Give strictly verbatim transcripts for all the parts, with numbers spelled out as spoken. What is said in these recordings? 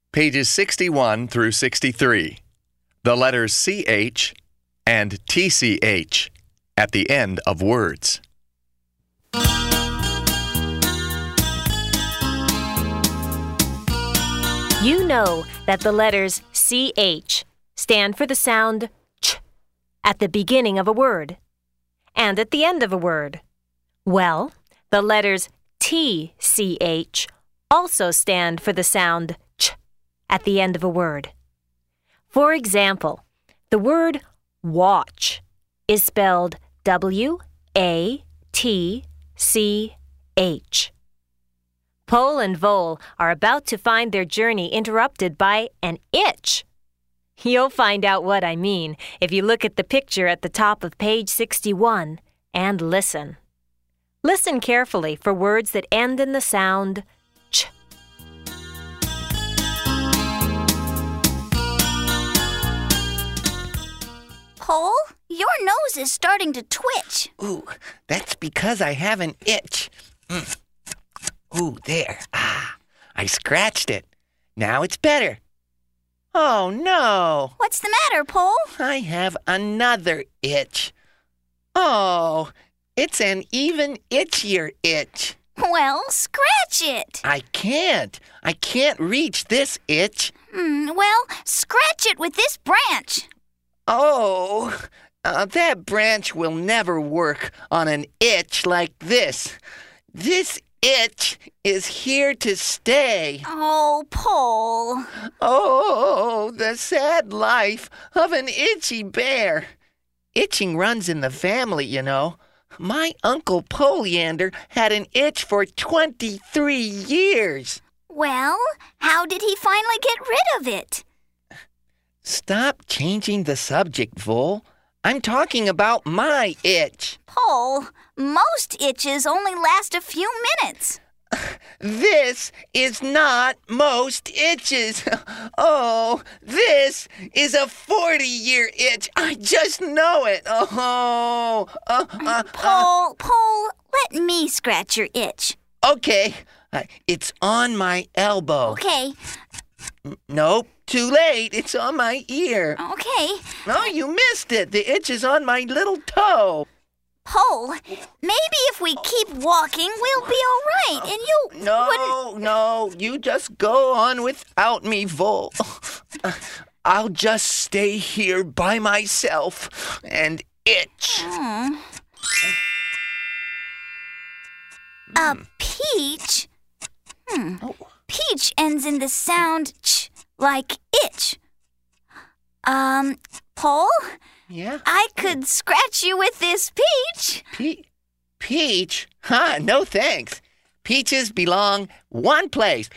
Pages sixty-one through sixty-three. The letters C H and T C H at the end of words. You know that the letters C H stand for the sound ch at the beginning of a word and at the end of a word. Well, the letters T C H also stand for the sound ch at the end of a word. For example, the word watch is spelled W A T C H. Pole and Vole are about to find their journey interrupted by an itch. You'll find out what I mean if you look at the picture at the top of page sixty-one and listen. Listen carefully for words that end in the sound ch. Pole, your nose is starting to twitch. Ooh, that's because I have an itch. Mm. Ooh, there. Ah, I scratched it. Now it's better. Oh, no. What's the matter, Pole? I have another itch. Oh, it's an even itchier itch. Well, scratch it. I can't. I can't reach this itch. Hmm, well, scratch it with this branch. Oh, uh, that branch will never work on an itch like this. This itch is here to stay. Oh, Pole. Oh, the sad life of an itchy bear. Itching runs in the family, you know. My Uncle Poleander had an itch for twenty-three years. Well, how did he finally get rid of it? Stop changing the subject, Vole. I'm talking about my itch. Pole, most itches only last a few minutes. This is not most itches. Oh, this is a forty-year itch. I just know it. Oh, uh, uh, Pole, Pole, let me scratch your itch. Okay, uh, it's on my elbow. Okay. Nope, too late. It's on my ear. Okay. Oh, you missed it. The itch is on my little toe. Pole, maybe if we keep walking, we'll be all right, and you No, wouldn't... no, you just go on without me, Vole. I'll just stay here by myself and itch. Hmm. A peach? Hmm. Oh. Peach ends in the sound ch, like itch. Um, Pole? Yeah? I could scratch you with this peach. Pe- peach? Huh, no thanks. Peaches belong one place.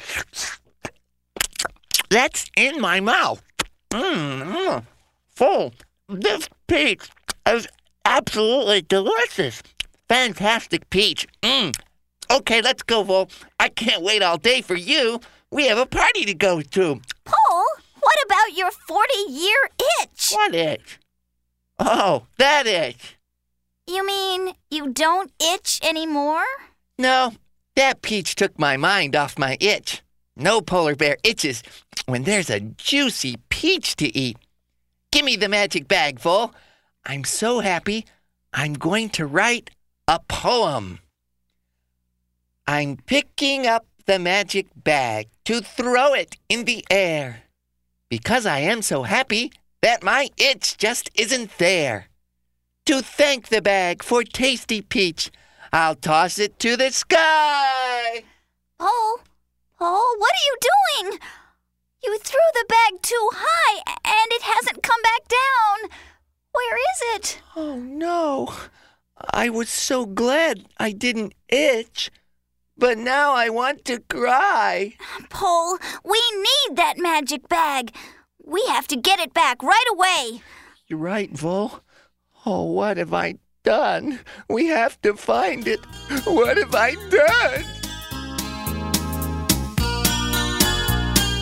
That's in my mouth. Mmm, full. This peach is absolutely delicious. Fantastic peach. Mmm. Okay, let's go, Vole. I can't wait all day for you. We have a party to go to. Pole, what about your forty-year itch? What itch? Oh, that itch. You mean you don't itch anymore? No, that peach took my mind off my itch. No polar bear itches when there's a juicy peach to eat. Give me the magic bag, Vole. I'm so happy, I'm going to write a poem. I'm picking up the magic bag to throw it in the air because I am so happy that my itch just isn't there. To thank the bag for tasty peach, I'll toss it to the sky. Pole, Pole, what are you doing? You threw the bag too high and it hasn't come back down. Where is it? Oh, no. I was so glad I didn't itch. But now I want to cry. Pole, we need that magic bag. We have to get it back right away. You're right, Vole. Oh, what have I done? We have to find it. What have I done?